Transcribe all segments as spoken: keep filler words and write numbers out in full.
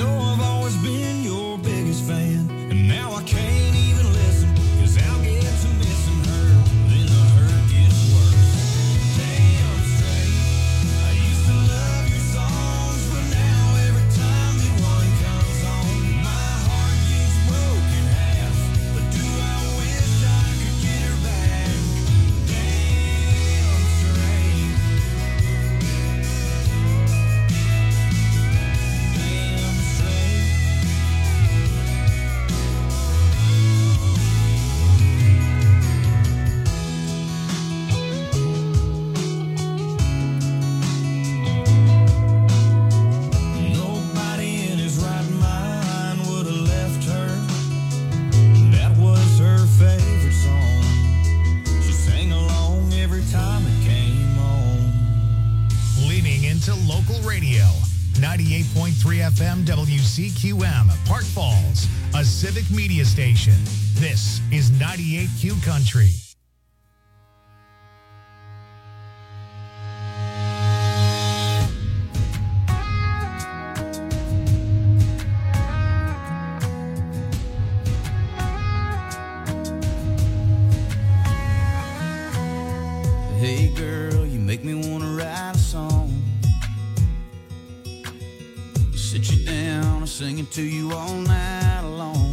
ninety-eight point three F M W C Q M, Park Falls, a civic media station. This is ninety-eight Q Country. Hey girl, you make me want to write a song. Sit you down and sing it to you all night long.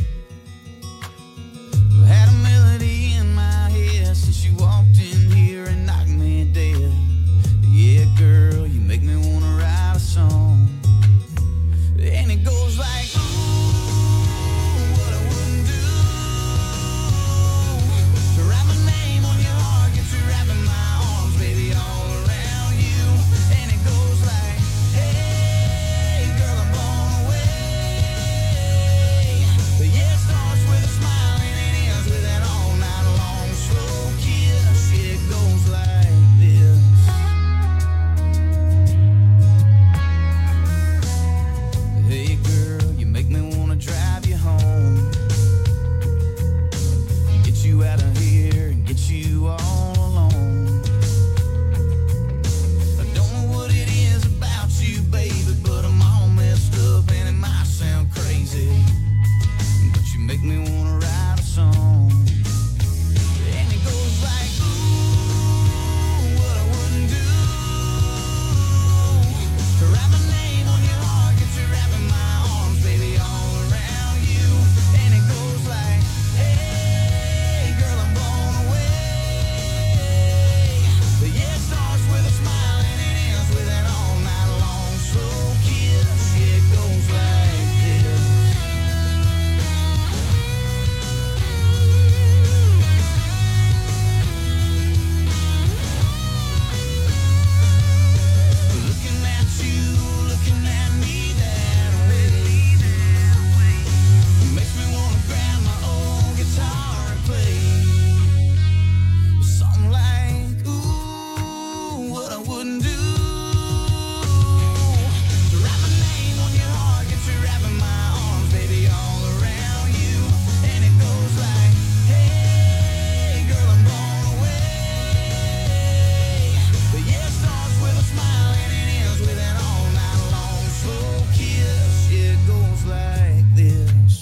I've had a melody in my head since you walked in here and knocked me dead. Yeah, girl, you make me want to write a song. And it goes like, ooh, what I wouldn't do to write my name on your heart, get you wrapping my arms, baby, all around you. And it goes like, hey, girl, I'm blown away. The year starts with a smile and it ends with an all night long slow kiss. It goes like this. Hey girl, you make me wanna drive you home, get you out of here and get you all alone. I don't know what it is about you, baby, but I'm all messed up and it might sound crazy, but you make me wanna write a song. And it goes like, ooh, what I wouldn't do to write my name on your heart, get you wrapping my arms, baby, all around you. And it goes like, hey, girl, I'm blown away. The year starts with a smile and it ends with an all night long slow kiss. Yeah, it goes like this. Looking at you, looking at me that way, makes me wanna grab my old guitar and play something like, ooh, what I wouldn't do to write my name on your heart, get you wrapping my arms, baby, all around you. And it goes like, hey, girl, I'm blown away. The year starts with a smile and it ends with an all night long slow kiss. It goes like this.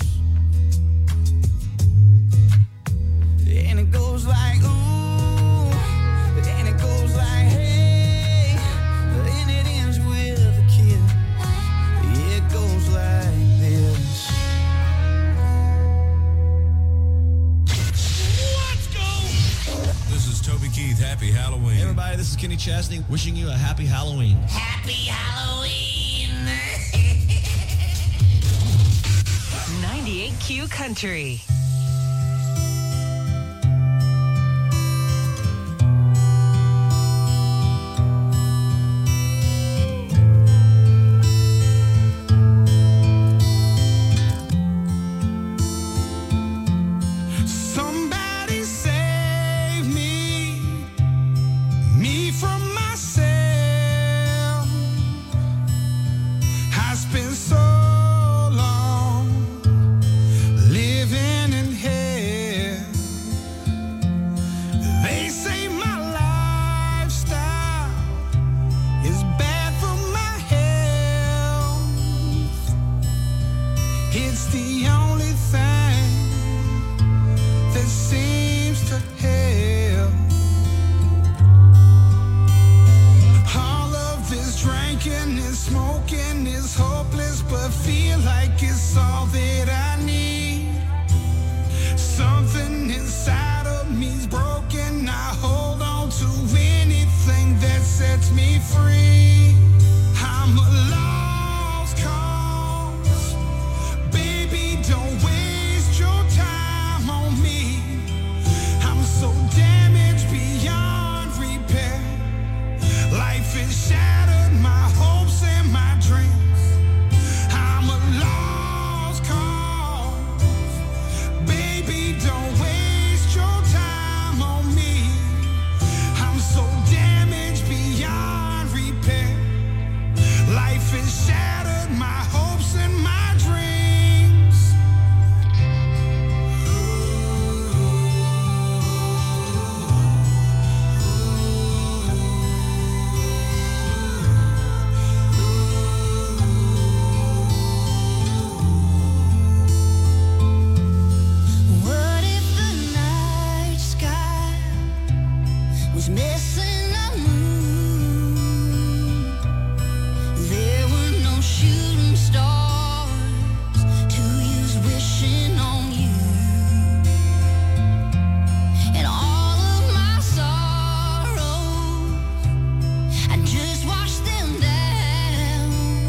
And it goes like, ooh, and it goes like, hey, and it ends with a kiss. It goes like this. Let's go! This is Toby Keith. Happy Halloween. Everybody, this is Kenny Chesney wishing you a happy Halloween. Happy Halloween! ninety-eight Q Country. Somebody save me, me from myself. I spent so long living It's the only thing that seems to help. All of this drinking and smoking is hopeless, but feel like it's all that I need. Something inside of me's broken. I hold on to anything that sets me free. I'm a lost cause. Baby, don't waste your time on me. I'm so damaged beyond repair. Life has shattered my hopes and my dreams. I'm a lost cause. Baby, don't waste your time on me. I'm so damaged beyond repair. Life has shattered my hopes and my dreams. What if the night sky was missing a moon? There were no shooting stars to use wishing on you. And all of my sorrows, I just washed them down.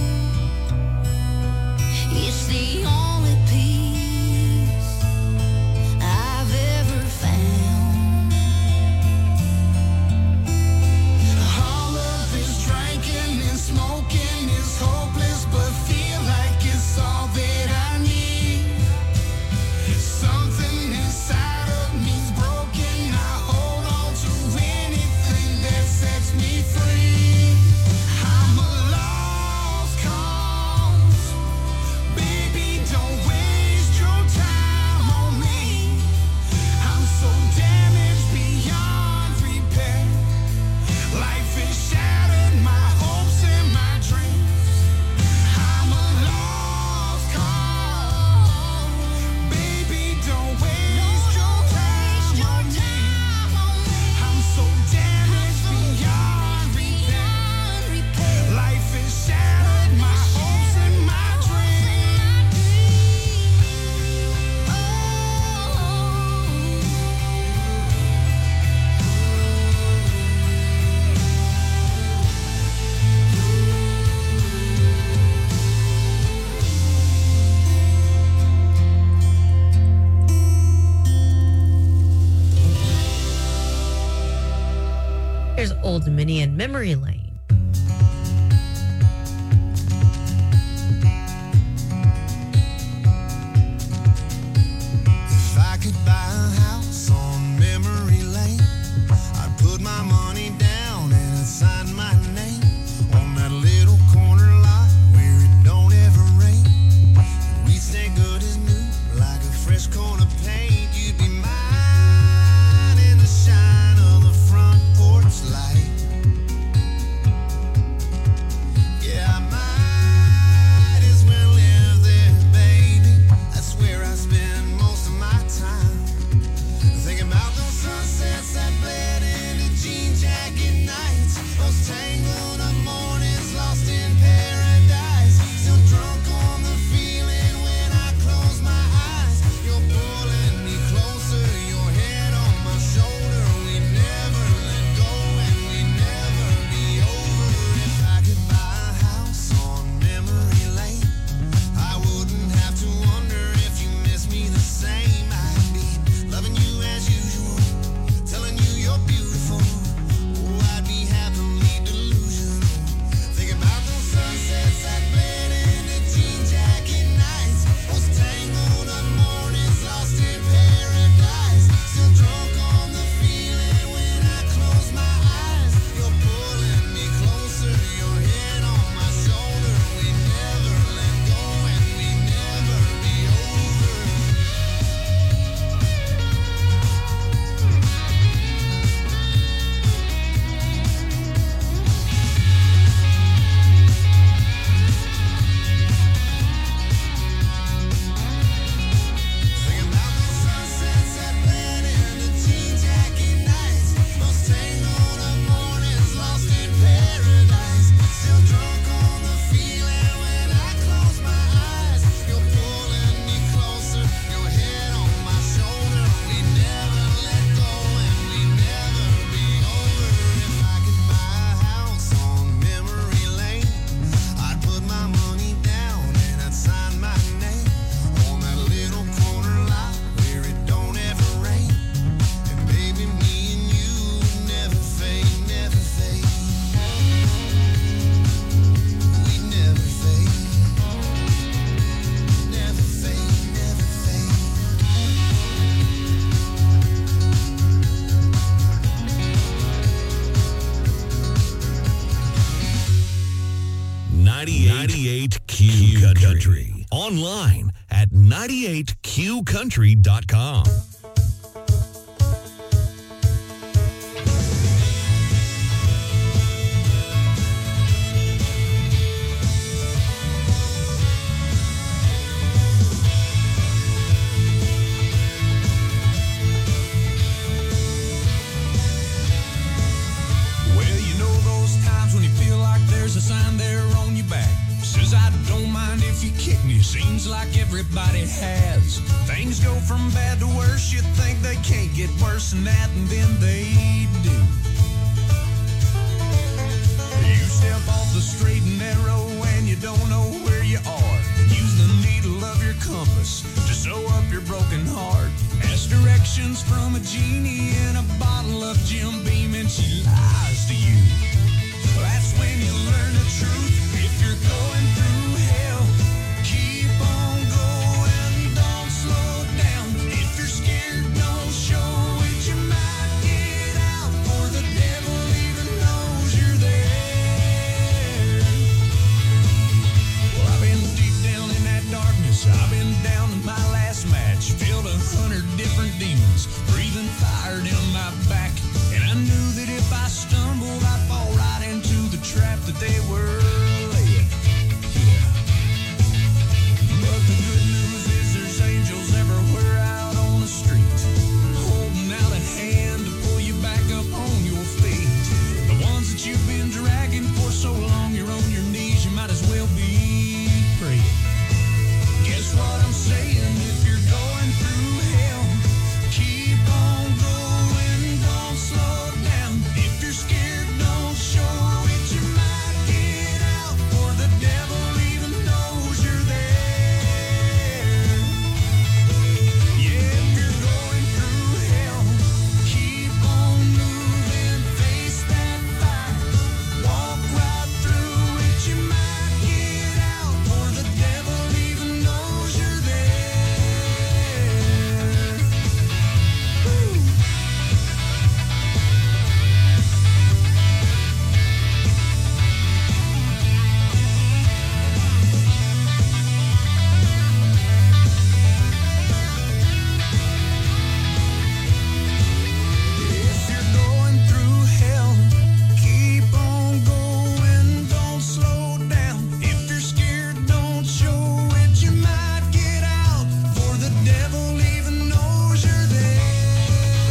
It's the only peace I've ever found. All of this drinking and smoking is hopeless, but feel like it's all that I need. Something inside of me's broken. I hold on to anything that sets me free. I'm a lost cause. Baby, don't waste your time on me. I'm so damaged beyond repair. Life has shattered my hopes and my dreams. I'm a lost cause. Baby, don't waste your time on me. I'm so damaged beyond repair. Life has shattered my hopes and my dreams. There's Old Dominion Memory Lane. If I could buy a house on memory lane, I'd put my money down and I'd sign my name on that little corner lot where it don't ever rain. And we stay good as new, like a fresh coat of paint. You'd be mine in the shine of the front porch light. online at ninety-eight q country dot com. There's a sign there on your back. Says I don't mind if you kick me. Seems like everybody has. Things go from bad to worse. You think they can't get worse than that, and then they do. You step off the straight and narrow and you don't know where you are. Use the needle of your compass to sew up your broken heart. Ask directions from a genie in a bottle of Jim Beam and she lies to you. That's when you learn the truth. If you're going through hell, keep on going, don't slow down. If you're scared, don't show it. You might get out, for the devil even knows you're there. Well, I've been deep down in that darkness. I've been down to my last match. Filled a hundred different demons, breathing fire down my back. And I knew that if I stumbled, I'd fall right into the trap that they were laying. Yeah. But the good news is there's angels everywhere out on the street, holding out a hand to pull you back up on your feet. The ones that you've been dragging for so long, you're on your knees, you might as well be praying. Guess what I'm saying? If you're going through hell, keep on going, don't slow down. If you're scared, don't show it. You might get out, for the devil even knows you're there. Yeah, if you're going through hell, keep on moving, face that fire, walk right through it. You might get out, for the devil even knows you're there. Woo. If you're going through hell, keep on going, don't slow down. If you're scared, don't show it. You might get out, for the devil even knows you're there.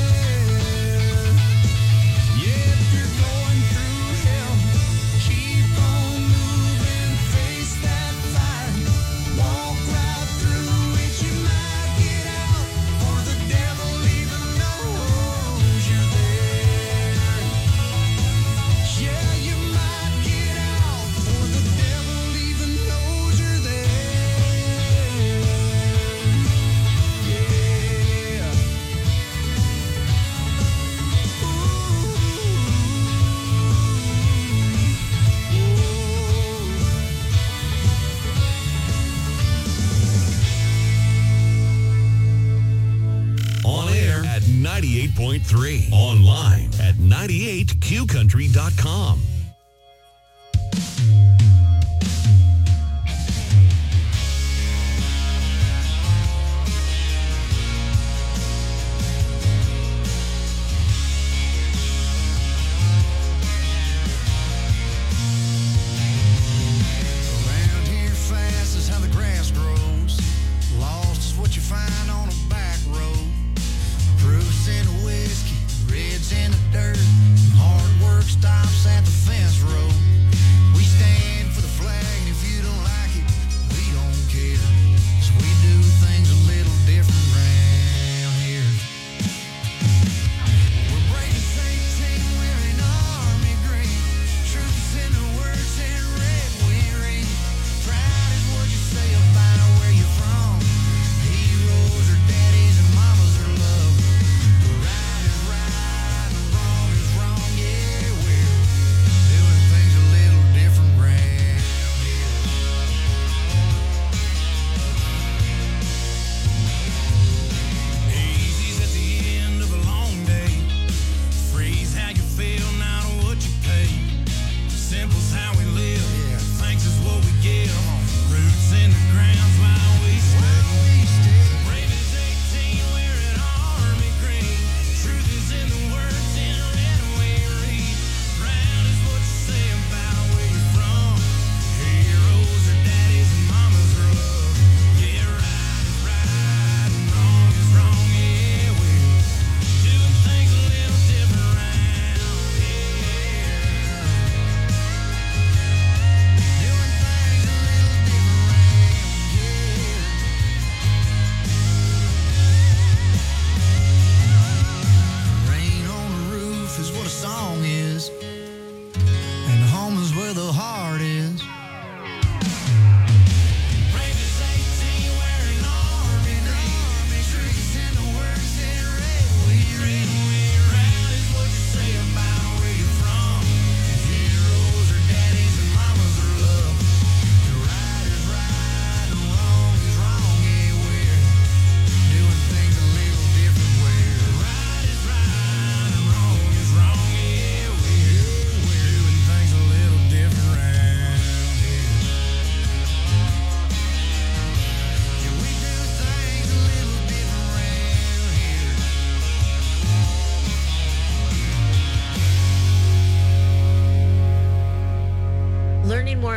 Yeah, if you're going through hell, keep on moving, face that fire, walk right through it. You might get out, for the devil even knows you're there. Yeah, you might get out, for the devil even knows you're there. Yeah. On air at ninety-eight point three. Online at ninety-eight q country dot com. Around here fast is how the grass grows. Lost is what you find on a back road. Proofs in the whiskey, reds in the dirt. Hard work stops at the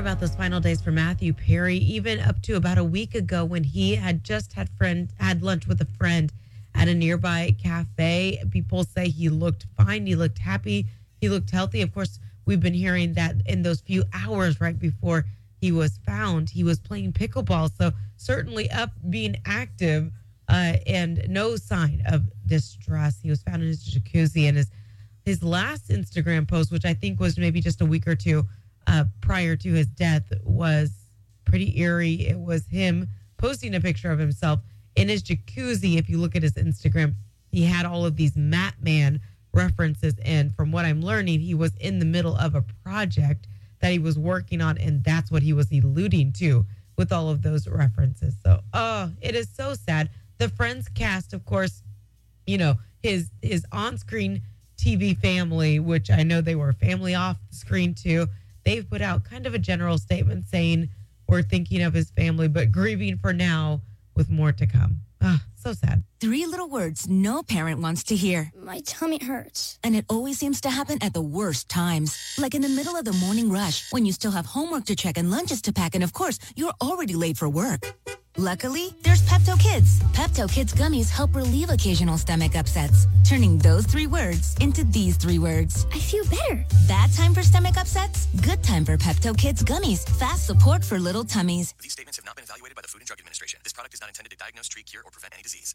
about those final days for Matthew Perry, even up to about a week ago when he had just had friend had lunch with a friend at a nearby cafe. People say he looked fine. He looked happy. He looked healthy. Of course, we've been hearing that in those few hours right before he was found, he was playing pickleball. So certainly up, being active, uh, and no sign of distress. He was found in his jacuzzi, and his his last Instagram post, which I think was maybe just a week or two uh, prior to his death, was pretty eerie. It was him posting a picture of himself in his jacuzzi. If you look at his Instagram, he had all of these Mat Man references. And from what I'm learning, he was in the middle of a project that he was working on, and that's what he was alluding to with all of those references. So, oh, it is so sad. The Friends cast, of course, you know, his his on-screen T V family, which I know they were family off the screen too, they've put out kind of a general statement saying we're thinking of his family, but grieving for now with more to come. Ah, so sad. Three little words no parent wants to hear. My tummy hurts. And it always seems to happen at the worst times. Like in the middle of the morning rush, when you still have homework to check and lunches to pack, and of course, you're already late for work. Luckily, there's Pepto Kids. Pepto Kids gummies help relieve occasional stomach upsets, turning those three words into these three words. I feel better. Bad time for stomach upsets? Good time for Pepto Kids gummies. Fast support for little tummies. These statements have not been evaluated by the Food and Drug Administration. This product is not intended to diagnose, treat, cure, or prevent any disease.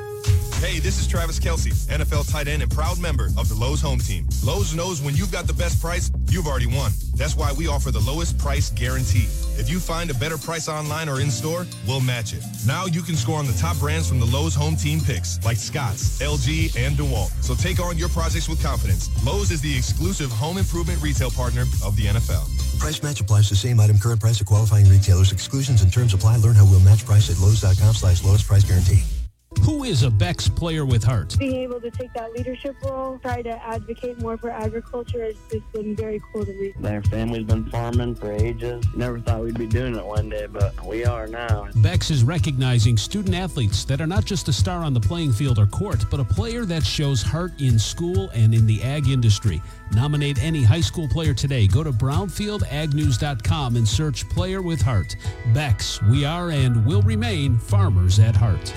Hey, this is Travis Kelce, N F L tight end and proud member of the Lowe's home team. Lowe's knows when you've got the best price, you've already won. That's why we offer the lowest price guarantee. If you find a better price online or in store, we'll match it. Now you can score on the top brands from the Lowe's home team picks, like Scotts, L G, and DeWalt. So take on your projects with confidence. Lowe's is the exclusive home improvement retail partner of the N F L. Price match applies to same item, current price of qualifying retailers. Exclusions and terms apply. Learn how we'll match price at Lowe's.com slash lowest price guarantee. Who is a Beck's player with heart? Being able to take that leadership role, try to advocate more for agriculture has just been very cool to read. Their family's been farming for ages. Never thought we'd be doing it one day, but we are now. Beck's is recognizing student athletes that are not just a star on the playing field or court, but a player that shows heart in school and in the ag industry. Nominate any high school player today. Go to brownfield ag news dot com and search Player with Heart. Beck's, we are and will remain farmers at heart.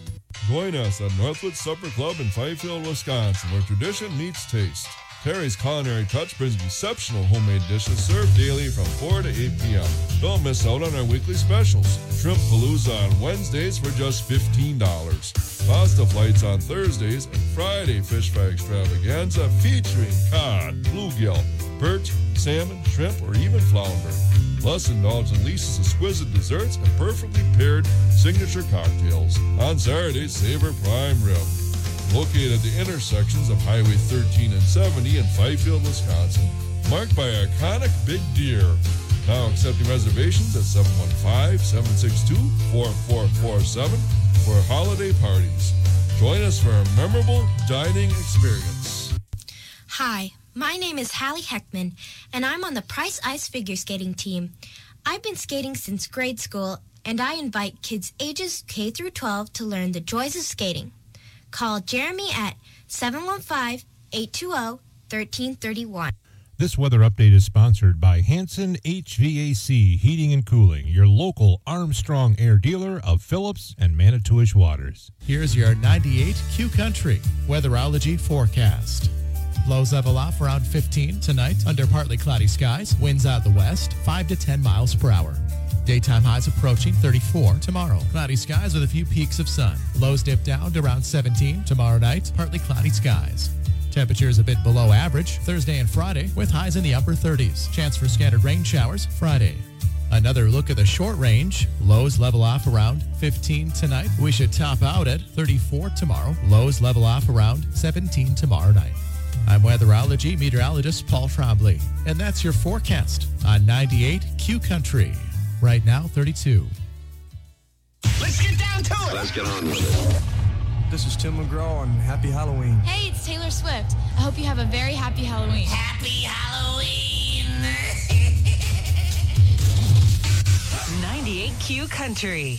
Join us at Northwood Supper Club in Fifield, Wisconsin, where tradition meets taste. Terry's Culinary Touch brings exceptional homemade dishes served daily from four to eight p.m. Don't miss out on our weekly specials. Shrimp Palooza on Wednesdays for just fifteen dollars. Pasta flights on Thursdays and Friday fish fry extravaganza featuring cod, bluegill, perch, salmon, shrimp, or even flounder. Plus, indulge in Lisa's exquisite desserts and perfectly paired signature cocktails. On Saturdays, savor prime rib. Located at the intersections of Highway thirteen and seventy in Fifield, Wisconsin. Marked by iconic big deer. Now accepting reservations at seven one five, seven six two, four four four seven for holiday parties. Join us for a memorable dining experience. Hi. My name is Hallie Heckman, and I'm on the Price Ice Figure Skating team. I've been skating since grade school, and I invite kids ages K through twelve to learn the joys of skating. Call Jeremy at seven one five, eight two zero, one three three one. This weather update is sponsored by Hanson H V A C Heating and Cooling, your local Armstrong Air dealer of Phillips and Manitowish Waters. Here's your ninety-eight Q Country weatherology forecast. Lows level off around fifteen tonight under partly cloudy skies. Winds out the west, five to ten miles per hour. Daytime highs approaching thirty-four tomorrow. Cloudy skies with a few peaks of sun. Lows dip down to around seventeen tomorrow night. Partly cloudy skies. Temperatures a bit below average Thursday and Friday with highs in the upper thirties. Chance for scattered rain showers Friday. Another look at the short range. Lows level off around fifteen tonight. We should top out at thirty-four tomorrow. Lows level off around seventeen tomorrow night. I'm weatherology meteorologist Paul Trombley, and that's your forecast on ninety-eight Q Country. Right now, thirty-two. Let's get down to it. Let's get on with it. This is Tim McGraw, and happy Halloween. Hey, it's Taylor Swift. I hope you have a very happy Halloween. Happy Halloween. ninety-eight Q Country.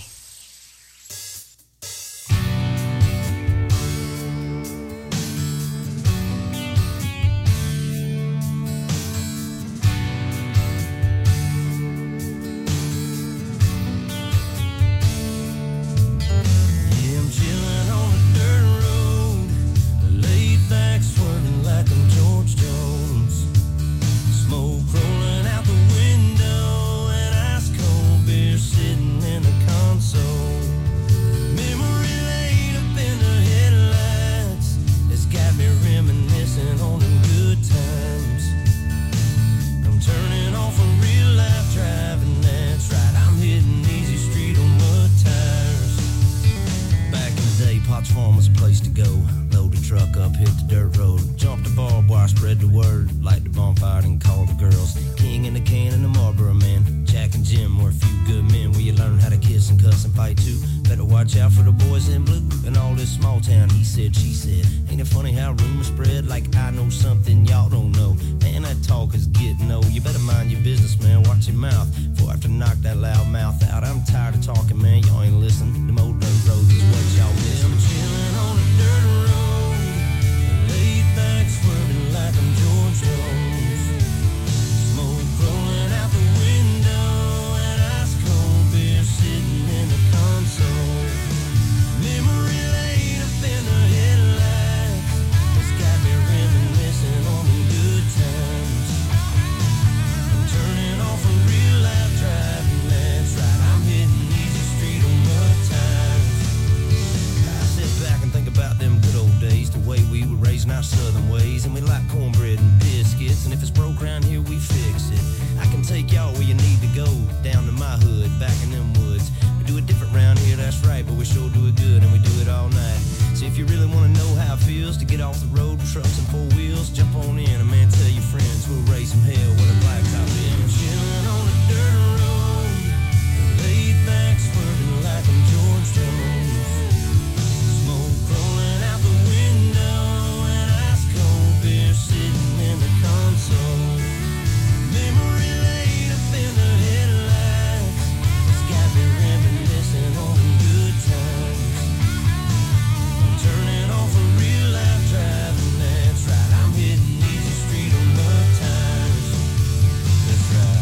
farm was a place to go. Load the truck up, hit the dirt road. Jump the barbed wire, spread the word. Light the bonfire and call the girls. King and the can and the Marlboro man. Jack and Jim were a few good men where you learn how to kiss and cuss and fight too. Better watch out for the boys in blue and all this small town. He said, she said. Ain't it funny how rumors spread like I know something y'all don't know? Man, that talk is getting old. You better mind your business, man. Watch your mouth before I have to knock that loud mouth out. I'm tired of talking, man. Y'all ain't listening. Them old dirt roads is what y'all miss. I'm chilling on a dirt road, laid back, swerving like I'm George Jones. Smoke rolling out the window and ice cold beer sitting in the console. Memory laid up in the headlights, it's got me reminiscing on the good times. I'm turning off a real life driving, that's right, I'm hitting easy street on mud tires. I sit back and think about them good old days, the way we were raised in our southern ways, and we like cornbread and biscuits, and if it's broke around here, we fix it. I can take y'all where you need to go, down to my hood, back in them woods. We do it different round here, that's right, but we sure do it good, and we do it all night. So if you really want to know how it feels to get off the road with trucks and four wheels, jump on in, and man, tell your friends we'll raise some hell with a blacktop in. Chilling on a dirt road, laid back, swerving like I'm George Jones. Smoke rolling out the window and ice cold beer sitting in the console. Memory laid up in the headlights, it's got me reminiscing on the good times. I'm turning off a real life driving, that's right, I'm hitting easy street on mud tires. That's right.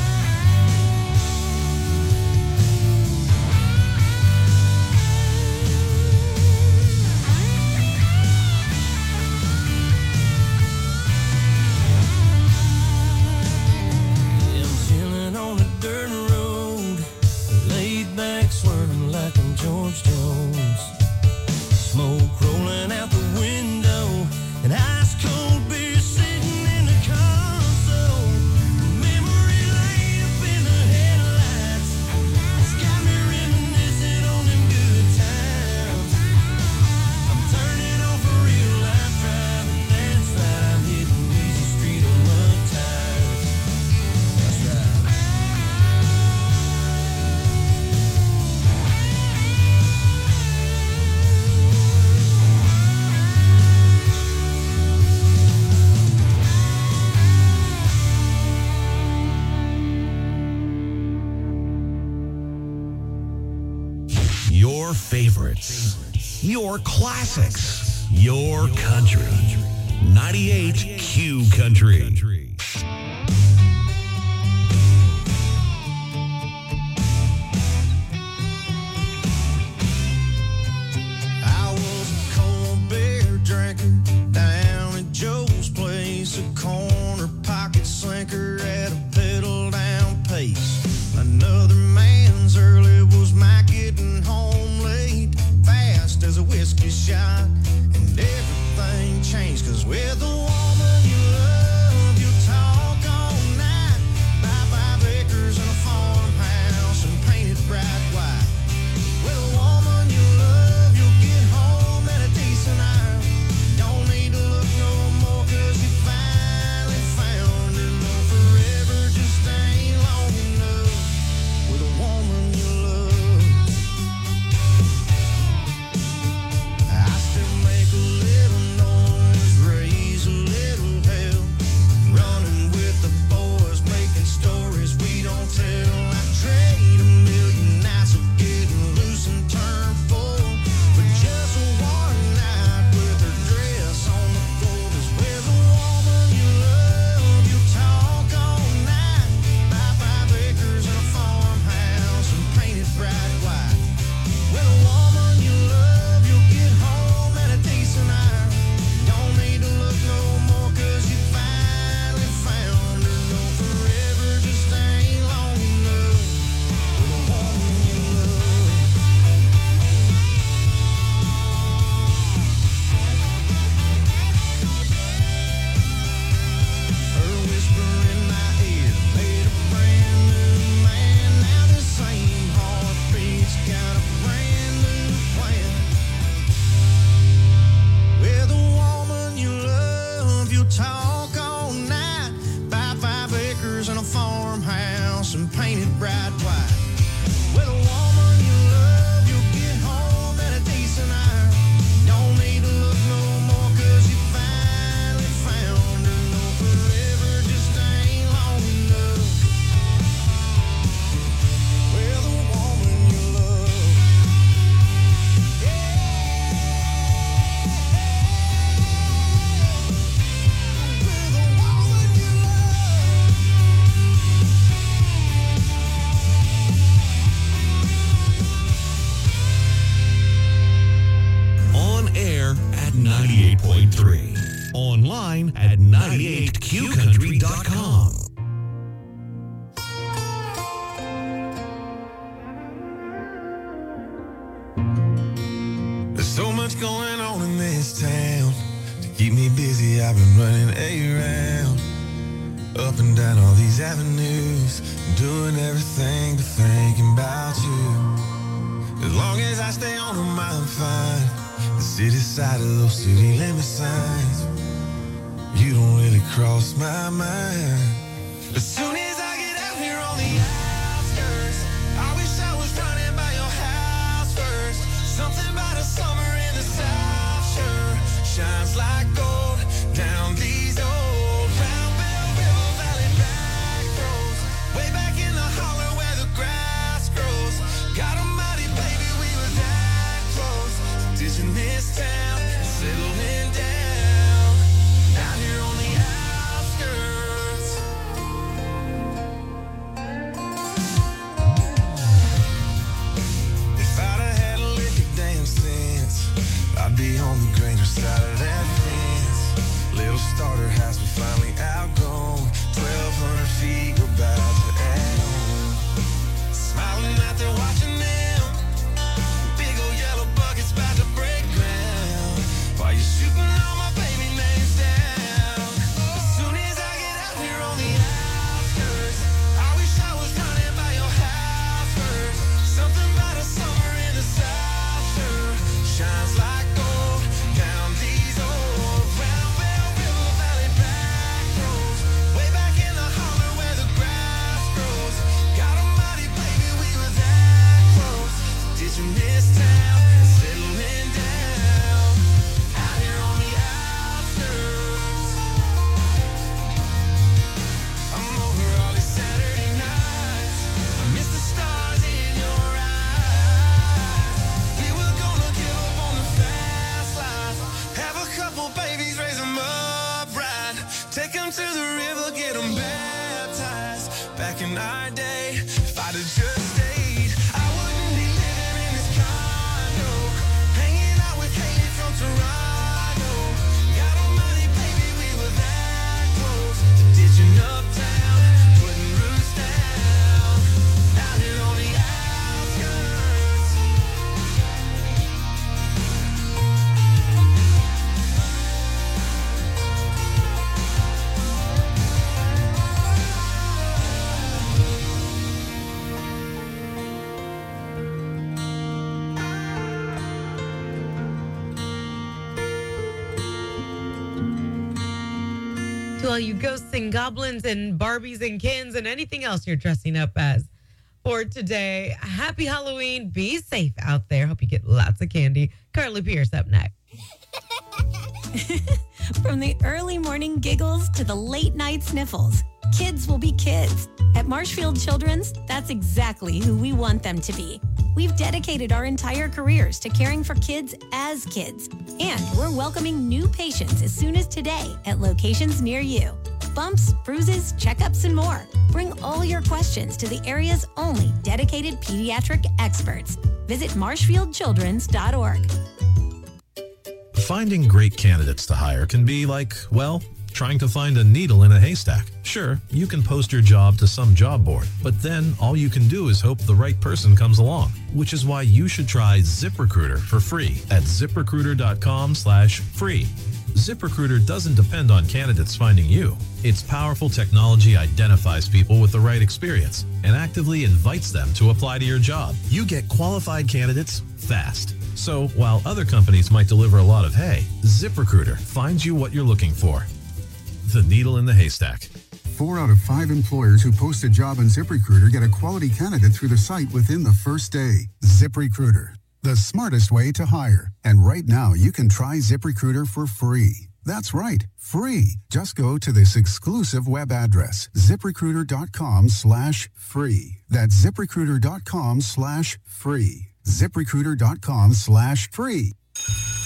Yeah, I'm chilling on a dirt road, laid back, swerving like I'm George Jones. Smoke rolling out the window, and ice cold beer sitting in the console. Memory laid up in the headlights, it's got me reminiscing on them good times. I'm turning off a real life driving, that's right, I'm hitting easy street on mud tires. That's right. Your favorites, your classics, your country. ninety-eight Q Country. I was a cold beer drinker down at Joe's place, a corner pocket slinker at a pedal down pace. Another man's early was my getting home late, fast as a whiskey shot, and everything changed, cause with the woman you love, you'll point three. Online at ninety-eight Q country dot com. There's so much going on in this town. To keep me busy, I've been running around, up and down all these avenues, doing everything but thinking about you. As long as I stay on them, I'm fine. The city side of those city limit signs, you don't really cross my mind. As soon as I get out here on the outskirts, I wish I was running by your house first. Something about a summer in the South Shore shines like gold down these old Round Bell River Valley back roads, way back in the holler where the grass grows. God almighty, baby, we were that close, ditching this town, settling down out here on the outskirts. If I'd have had a lick of damn sense, I'd be on the greener side of that fence. Little starter house we finally outgrown, twelve hundred feet we're about to add on. Smiling out there watching them, big old yellow buckets about to break ground, while you're shooting all my baby names down. As soon as I get out here on the outskirts, I wish I was running by your house first. Something about a summer in the South Shore shines like gold down these old Round Bell River Valley back roads, way back in the holler where the grass grows. God almighty, baby, we were that close, ditching this town, settling down out here on the outskirts. I'm over all these Saturday nights, I miss the stars in your eyes. We were gonna give up on the fast life, have a couple babies, raise them up right, take them to the river, get them baptized. Back in our day, if I'd have just stayed, I wouldn't be living in this condo, hanging out with Haley from Toronto. God almighty, baby, we were that close to ditching uptown, putting roots down out here on the outskirts. To all you ghosts and goblins and Barbies and Kens and anything else you're dressing up as for today, happy Halloween. Be safe out there. Hope you get lots of candy. Carly Pierce up next. From the early morning giggles to the late night sniffles, kids will be kids. At Marshfield Children's, that's exactly who we want them to be. We've dedicated our entire careers to caring for kids as kids. And we're welcoming new patients as soon as today at locations near you. Bumps, bruises, checkups, and more. Bring all your questions to the area's only dedicated pediatric experts. Visit marshfield children's dot org. Finding great candidates to hire can be like, well, trying to find a needle in a haystack. Sure, you can post your job to some job board, but then all you can do is hope the right person comes along, which is why you should try ZipRecruiter for free at ziprecruiter dot com slash free. ZipRecruiter doesn't depend on candidates finding you. Its powerful technology identifies people with the right experience and actively invites them to apply to your job. You get qualified candidates fast. So while other companies might deliver a lot of hay, ZipRecruiter finds you what you're looking for. The needle in the haystack. Four out of five employers who post a job on ZipRecruiter get a quality candidate through the site within the first day. ZipRecruiter, the smartest way to hire. And right now, you can try ZipRecruiter for free. That's right, free. Just go to this exclusive web address, ziprecruiter dot com slash free. That's ziprecruiter dot com slash free. ziprecruiter dot com slash free.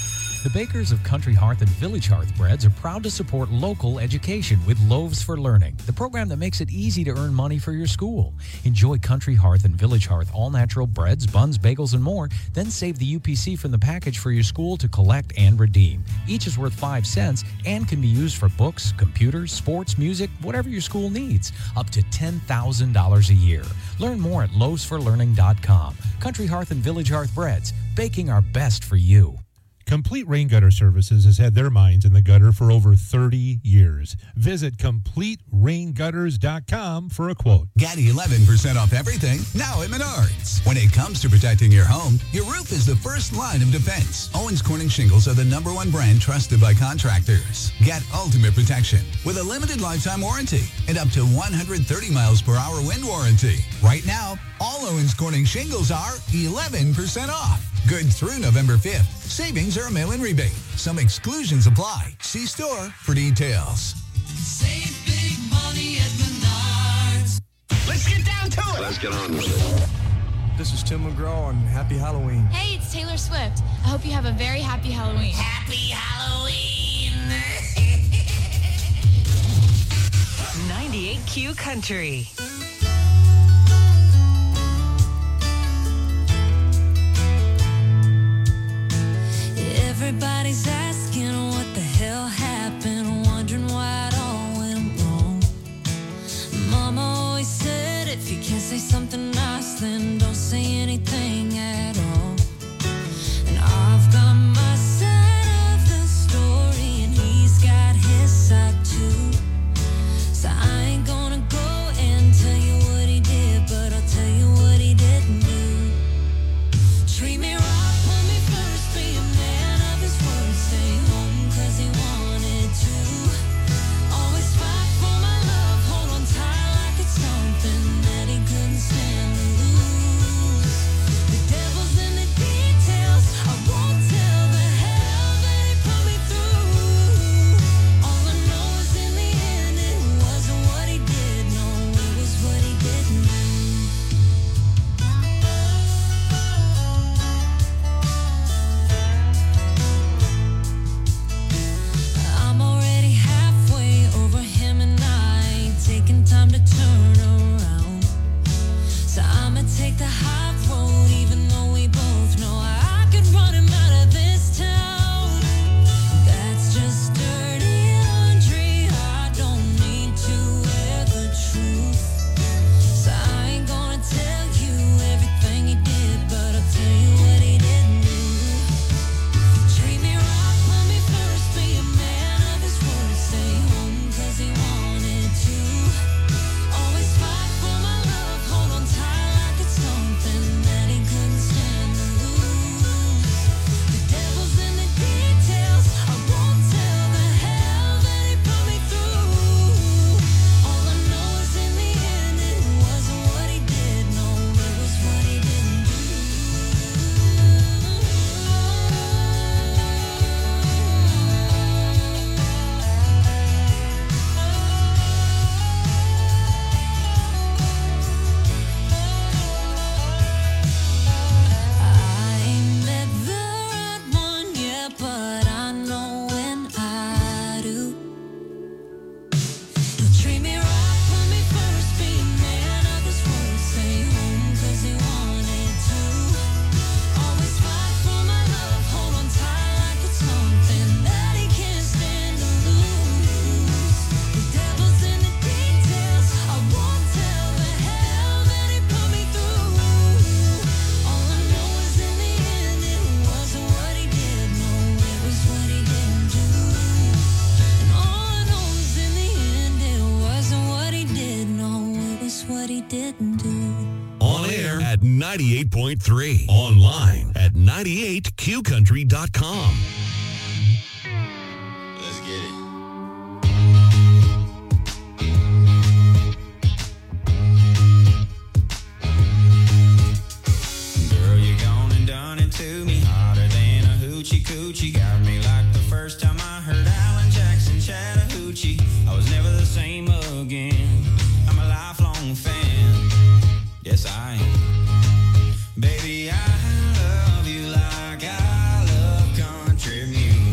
The bakers of Country Hearth and Village Hearth Breads are proud to support local education with Loaves for Learning, the program that makes it easy to earn money for your school. Enjoy Country Hearth and Village Hearth all-natural breads, buns, bagels, and more. Then save the U P C from the package for your school to collect and redeem. Each is worth five cents and can be used for books, computers, sports, music, whatever your school needs. Up to ten thousand dollars a year. Learn more at loaves for learning dot com. Country Hearth and Village Hearth Breads, baking our best for you. Complete Rain Gutter Services has had their minds in the gutter for over thirty years. Visit complete rain gutters dot com for a quote. Get eleven percent off everything now at Menards. When it comes to protecting your home, your roof is the first line of defense. Owens Corning shingles are the number one brand trusted by contractors. Get ultimate protection with a limited lifetime warranty and up to one hundred thirty miles per hour wind warranty. Right now, all Owens Corning shingles are eleven percent off. Good through November fifth. Savings are a mail-in rebate. Some exclusions apply. See store for details. Save big money at Menards. Let's get down to it. Let's get on with it. This is Tim McGraw, and happy Halloween. Hey, it's Taylor Swift. I hope you have a very happy Halloween. Happy Halloween. ninety-eight Q Country. Everybody's asking what the hell happened, wondering why it all went wrong. Mama always said if you can't say something nice, then don't say anything at all. And I've got my side of the story, and he's got his side too. So I ain't gonna go and tell you what he did, but I'll tell you what he didn't do. Treat me right, put me first, be a man of his word, stay home cause he wanted to. Always fight for my love, hold on tight like it's something that he couldn't stand to lose. The devil's in the details, I won't tell the hell that he put me through. All I know is in the end it wasn't what he did, no, it was what he didn't do. I'm already halfway over him and I ain't taking time to turn around. So I'ma take the high road even though we both know I could run him out of this town. That's just dirty laundry, I don't need to wear the truth. So I ain't gonna tell you everything he did, but I'll tell you what he didn't do. Treat me right, put me first, be a man of his word, stay home cause he wanted to. Always fight for my love, hold on tight like it's something that he couldn't stand to lose. The devil's in the details, I won't tell the hell that he put me through. All I know is in the end it wasn't what he did, no, it was what he didn't do. I ain't met the right one yet, but I know when I do. He'll treat me right, put me first, be a man of his word, stay home cause he wanted to. Always fight for my love, hold on tight like it's something that he can't stand to lose. The devil's in the details, I won't tell the hell that he put me through. All I know is in the end it wasn't what he did, no, it was what he didn't do. And all I know is in the end it wasn't what he did, no, it was what he didn't do. On air at ninety-eight point three. Online at ninety-eight Q country dot com. Let's get it. Girl, you gone and done it to me hotter than a hoochie coochie. Got me like the first time I heard Alan Jackson Chattahoochee. I was never the same again. I'm a lifelong fan. Yes, I am. Baby, I love you like I love country music.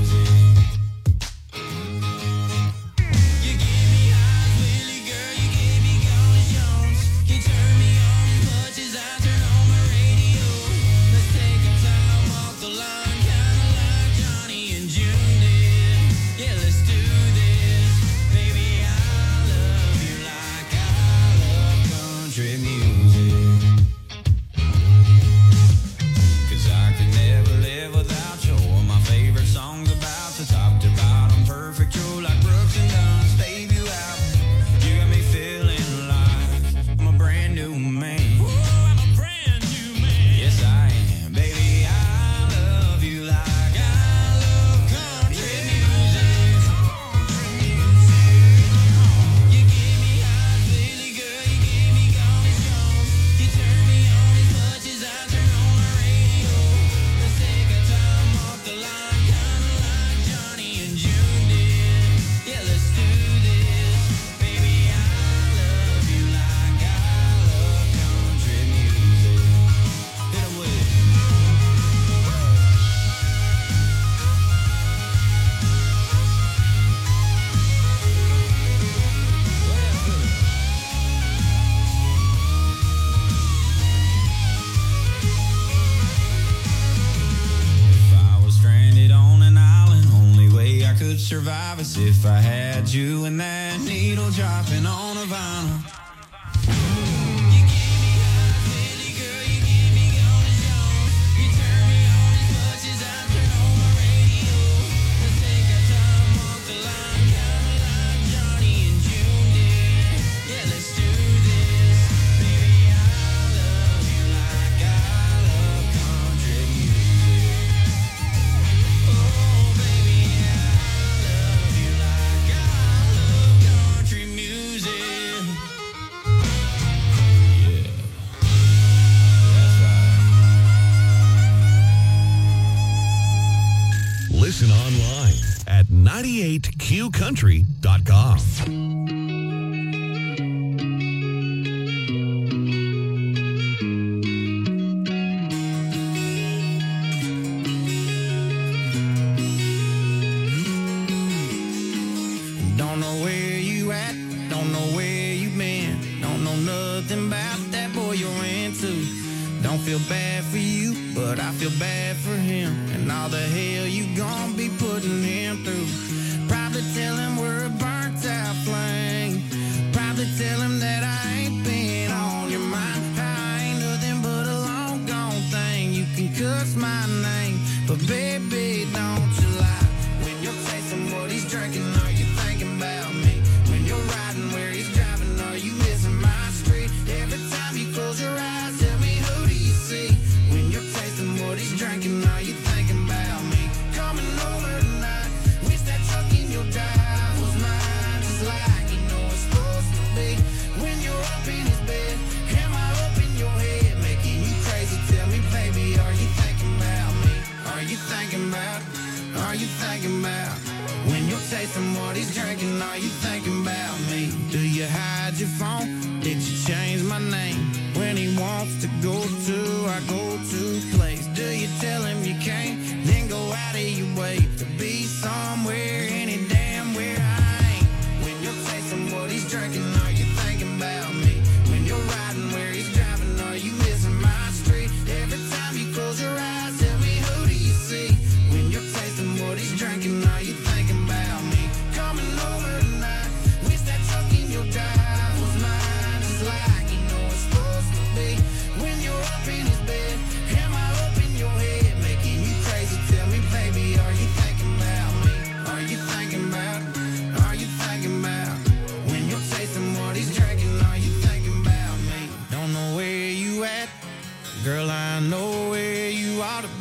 survive as if I had you and that needle dropping on a vinyl. Listen online at ninety-eight q country dot com. Don't know where you at, don't know where you been, don't know nothing about that boy you're into. Don't feel bad for you, but I feel bad for him and all the hell you gon' be putting him through. Probably tell him we're a burnt out flame. Probably tell him that I ain't been on your mind. I ain't nothing but a long gone thing. You can cuss my name, but baby, don't you lie. When you're tasting what he's drinking, are you thinking about me? When you're riding where he's driving, are you missing my street? Every time you close your eyes, tell me who do you see? When you're tasting what he's drinking, are you thinking about me? Coming over tonight, wish that truck in your drive was mine, just like you know it's supposed to be. When you're up in his bed, am I up in your head, making you crazy? Tell me, baby, are you thinking about me? Are you thinking about? Are you thinking about? When you're tasting what he's drinking, are you thinking about me? Do you hide your phone? Did you change my name? When he wants to go to, I go to place. Do you tell him you can't? Then go out of your way to be somewhere, any damn where I ain't. When you're tasting what he's drinking, are you thinking about me? When you're riding where he's driving, are you missing my street? Every time you close your eyes, tell me who do you see? When you're tasting what he's drinking, are you thinking about me? Coming over tonight, wish that truck in your drive was mine, just like you know it's supposed to be. When you're up in his bed, am I up in your head, making you crazy? Tell me, baby, are you thinking about me? Are you thinking about? Are you thinking about? When you're tasting what he's drinking, are you thinking about me? Don't know where you at, girl, I know where you ought to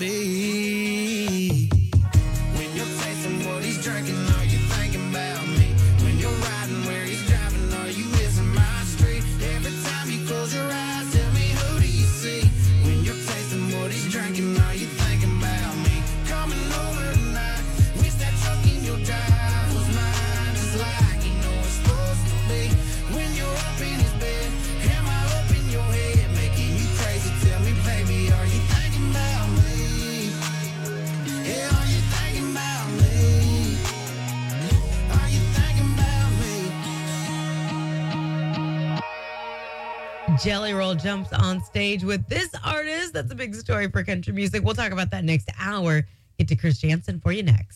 be. When you're tasting what he's drinking, are you thinking about me? When you're riding where he's driving, are you missing my street? Every time you close your eyes, tell me who do you see? When you're tasting what he's drinking, are you thinking about me? Coming over tonight, wish that truck in your drive was mine, just like you know it's supposed to be. When you're up in his bed, am I up in your head, making you crazy? Tell me, baby, are you thinking about me? Yeah, are you thinking about me? Are you thinking about me? Jelly Roll jumps on stage with this artist. That's a big story for country music. We'll talk about that next hour. Get to Chris Jansen for you next.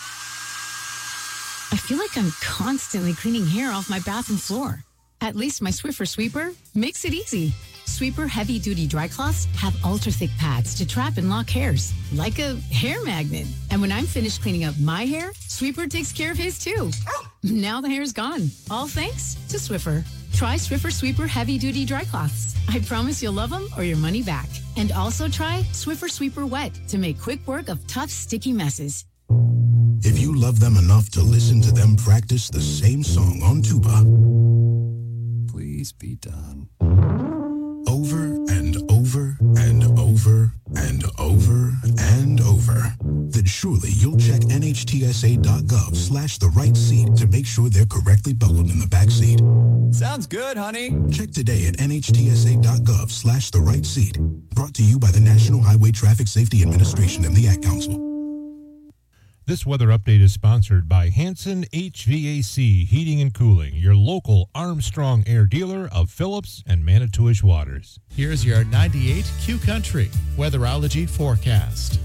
I feel like I'm constantly cleaning hair off my bathroom floor. At least my Swiffer Sweeper makes it easy. Sweeper heavy-duty dry cloths have ultra-thick pads to trap and lock hairs, like a hair magnet. And when I'm finished cleaning up my hair, Sweeper takes care of his too. Now the hair's gone, all thanks to Swiffer. Try Swiffer Sweeper heavy-duty dry cloths. I promise you'll love them or your money back. And also try Swiffer Sweeper Wet to make quick work of tough, sticky messes. If you love them enough to listen to them practice the same song on tuba, Please be done. over and over and over and over and over, then surely you'll check N H T S A dot gov slash the right seat to make sure they're correctly buckled in the back seat. Sounds good, honey. Check today at N H T S A dot gov slash the right seat. Brought to you by the National Highway Traffic Safety Administration and the Ad Council. This weather update is sponsored by Hanson H V A C Heating and Cooling, your local Armstrong Air dealer of Phillips and Manitowish Waters. Here's your ninety-eight Q Country weatherology forecast.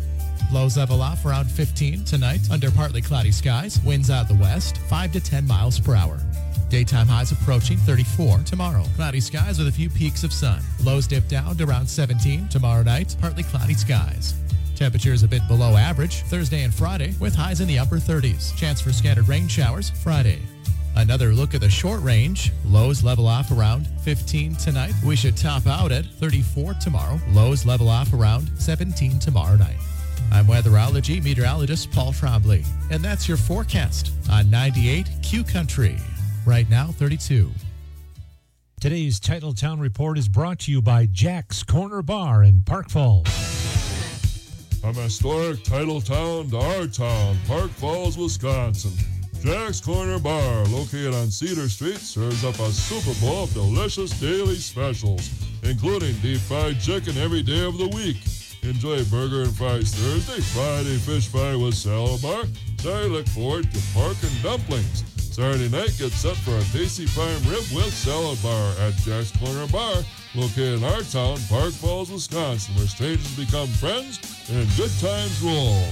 Lows level off around fifteen tonight under partly cloudy skies. Winds out the west, five to ten miles per hour. Daytime highs approaching thirty-four tomorrow. Cloudy skies with a few peaks of sun. Lows dip down to around seventeen tomorrow night. Partly cloudy skies. Temperatures a bit below average Thursday and Friday with highs in the upper thirties. Chance for scattered rain showers Friday. Another look at the short range. Lows level off around fifteen tonight. We should top out at thirty-four tomorrow. Lows level off around seventeen tomorrow night. I'm weatherology meteorologist Paul Trombley, and that's your forecast on ninety-eight Q Country. Right now, thirty-two. Today's Titletown Report is brought to you by Jack's Corner Bar in Park Falls. From historic Titletown to our town, Park Falls, Wisconsin. Jack's Corner Bar, located on Cedar Street, serves up a Super Bowl of delicious daily specials, including deep fried chicken every day of the week. Enjoy burger and fries Thursday, Friday fish fry with salad bar. Saturday, look forward to pork and dumplings. Saturday night, get set for a tasty prime rib with salad bar at Jack's Corner Bar, located in our town, Park Falls, Wisconsin, where strangers become friends and good times roll.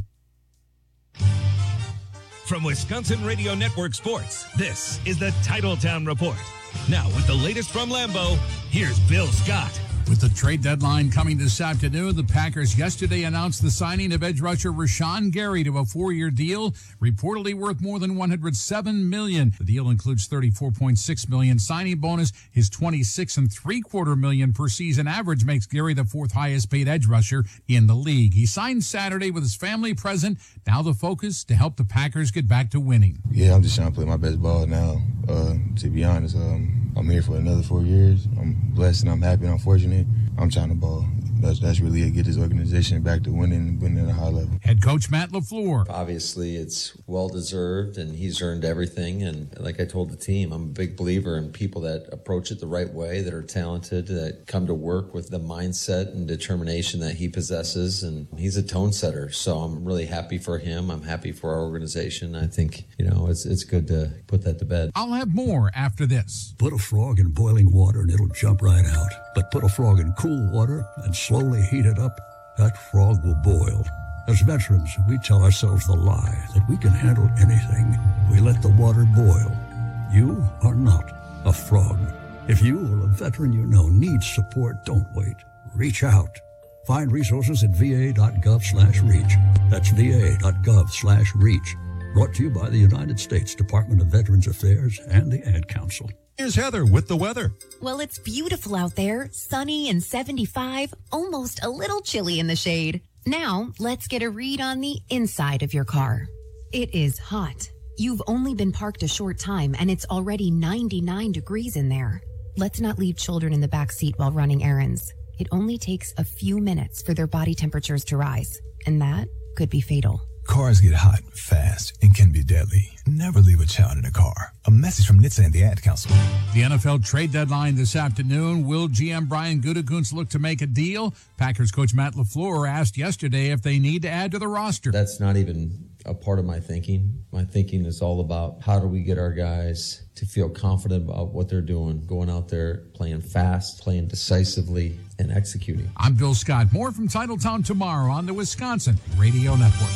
From Wisconsin Radio Network Sports, this is the Titletown Report. Now, with the latest from Lambeau, here's Bill Scott. With the trade deadline coming this afternoon, the Packers yesterday announced the signing of edge rusher Rashawn Gary to a four-year deal, reportedly worth more than one hundred seven million dollars. The deal includes thirty-four point six million dollars signing bonus. His twenty-six and three-quarter million per season average makes Gary the fourth highest-paid edge rusher in the league. He signed Saturday with his family present. Now the focus to help the Packers get back to winning. Yeah, I'm just trying to play my best ball now. Uh, to be honest, um, I'm here for another four years. I'm blessed and I'm happy and I'm fortunate. I'm trying to ball. That's that's really it. Get this organization back to winning and winning at a high level. Head coach Matt LaFleur. Obviously, it's well-deserved, and he's earned everything. And like I told the team, I'm a big believer in people that approach it the right way, that are talented, that come to work with the mindset and determination that he possesses. And he's a tone setter, so I'm really happy for him. I'm happy for our organization. I think, you know, it's it's good to put that to bed. I'll have more after this. Put a frog in boiling water and it'll jump right out. But put a frog in cool water and slowly heat it up, that frog will boil. As veterans, we tell ourselves the lie that we can handle anything. We let the water boil. You are not a frog. If you or a veteran you know needs support, don't wait. Reach out. Find resources at va.gov slash reach. That's va.gov slash reach. Brought to you by the United States Department of Veterans Affairs and the Ad Council. Here's Heather with the weather. Well, it's beautiful out there, sunny and seventy-five, almost a little chilly in the shade. Now, let's get a read on the inside of your car. It is hot. You've only been parked a short time and it's already ninety-nine degrees in there. Let's not leave children in the back seat while running errands. It only takes a few minutes for their body temperatures to rise, and that could be fatal. Cars get hot fast and can be deadly. Never leave a child in a car. A message from N H T S A and the Ad Council. The N F L trade deadline this afternoon. Will G M Brian Gutekunst look to make a deal? Packers coach Matt LaFleur asked yesterday if they need to add to the roster. That's not even a part of my thinking. My thinking is all about how do we get our guys to feel confident about what they're doing, going out there, playing fast, playing decisively, and executing. I'm Bill Scott. More from Titletown tomorrow on the Wisconsin Radio Network.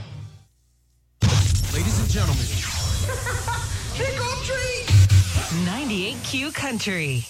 Ladies and gentlemen, Trick or treat! ninety-eight Q Country.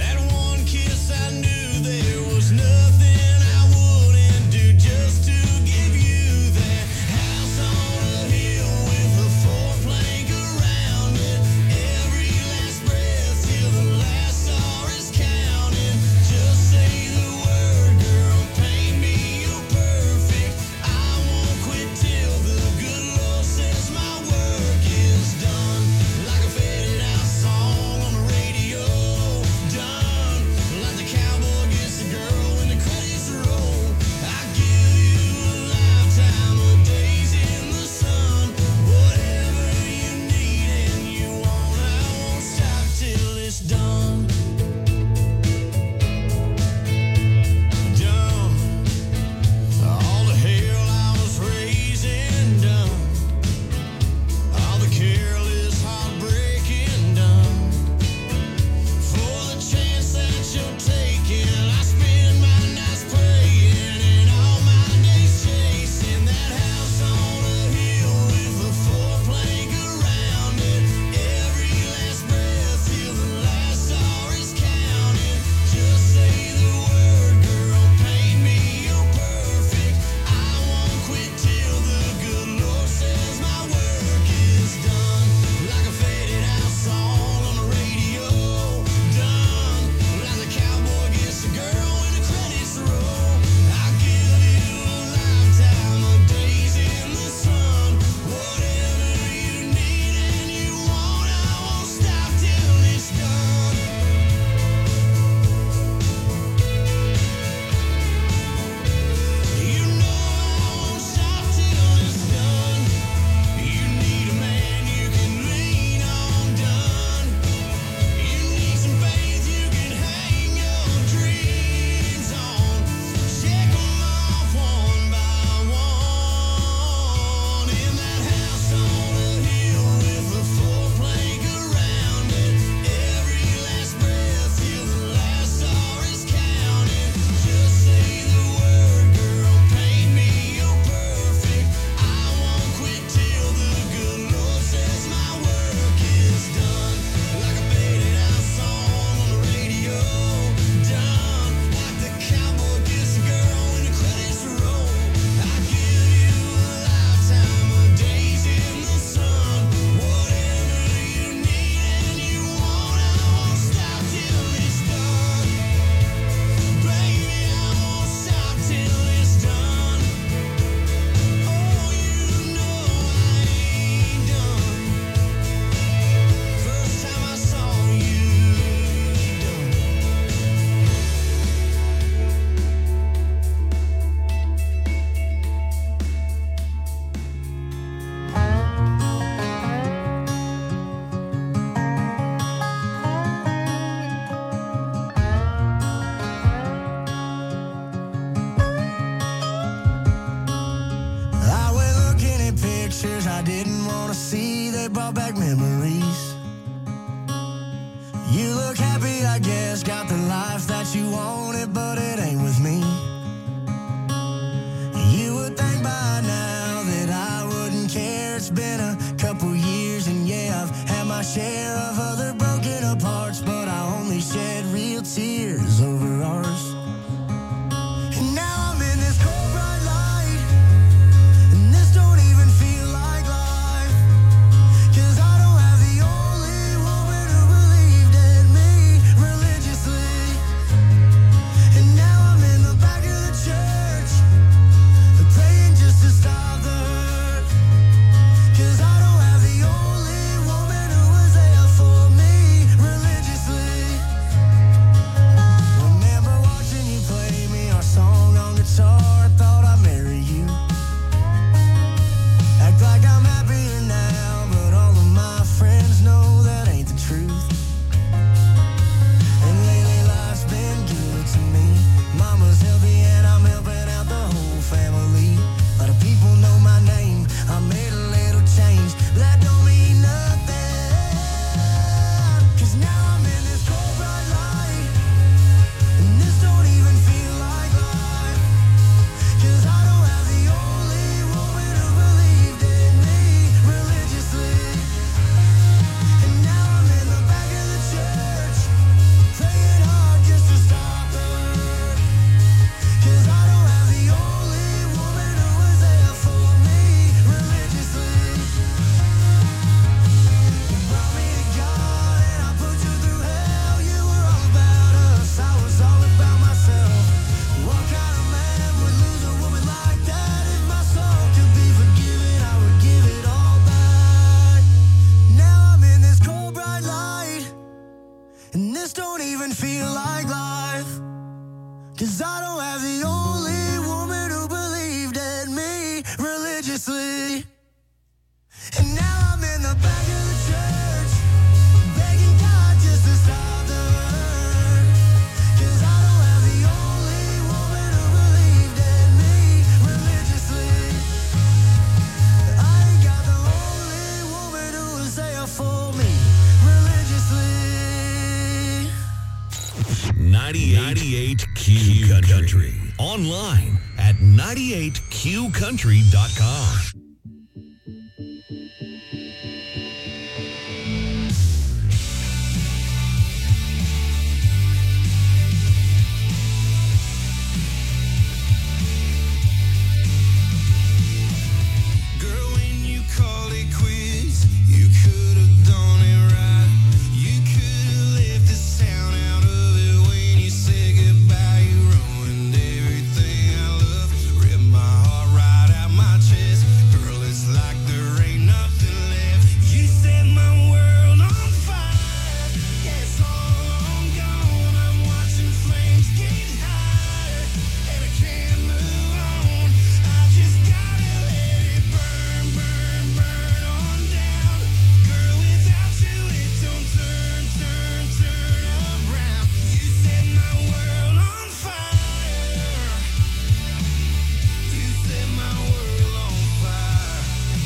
There was nothing I wouldn't do just to get what you wanted, but it ain't with me. You would think by now that I wouldn't care. It's been a couple years, and yeah, I've had my share of other broken apart, but I only shed real tears over ours. And now I'm in this cold bright light, and this don't even feel like life, 'cause I don't have the only woman who believed in me religiously. And now I'm in the back of the church, praying just to stop the hurt, 'cause I don't have the only woman who was there for me religiously. Remember watching you play me our song on guitar, I thought I'd marry you. Act like I'm happier now, but all of my friends know that ain't the truth. And lately life's been good to me. Mama's healthy and I'm helping out the whole family. A lot of people know my name, I made a little change, but that don't mean nothing, 'cause now I'm in this cold bright light, and this don't even feel like life, 'cause I don't have the only woman who believed in me religiously. And now I'm in the back of the church, praying hard just to stop the hurt, 'cause I don't have the only woman who was there for me religiously. You brought me to God and I put you through hell. You were all about us, I was all about myself. What kind of man would lose a woman like that? If my soul could be forgiven, I would give it all back. Now I'm in this cold bright light, and this don't even feel like life, 'cause I don't have the only woman who believed in me religiously. And now I'm in the back of the church, begging God just to stop the hurt, 'cause I don't have the only woman who believed in me religiously. I ain't got the only woman who was there for me religiously. ninety-eight Q Country. Online at ninety-eight q country dot com. Girl, when you called it quits, you could have done it right. You could have left the sound out of it when you said goodbye. You ruined everything I love, ripped my heart right out my chest. Girl, it's like there ain't nothing left. You set my world on fire. Yeah, it's all gone. I'm watching flames get higher, and I can't move on. I just gotta let it burn, burn, burn on down. Girl, without you it don't turn, turn, turn around. You set my world on fire. You set my world on fire.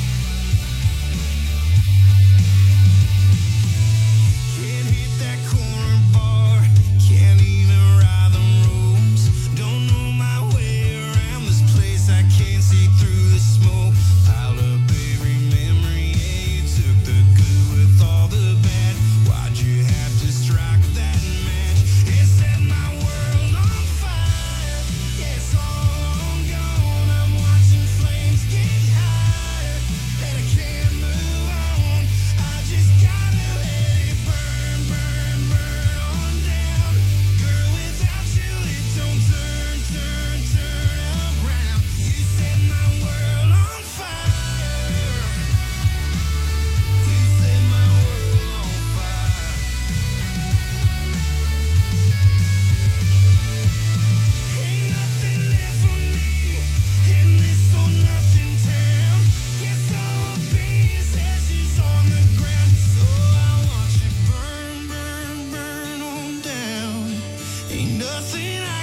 Can't hit that corner bar, can't even ride the roads. Don't know my way around this place, I can't see through the smoke. Piled up every memory, yeah, you took the good with all the bad. Why'd you have to strike that match? It set my world on fire. Yeah, it's all gone. I'm watching flames get higher, and I can't move on. I just gotta let it burn, burn, burn on down. Girl, without you it don't turn, turn, turn around. You set my world on fire. You set my world on fire. Ain't nothing left for me in this or nothing town. Guess I'll be as ashes on the ground. So I watch it burn, burn, burn on down. Ain't nothing I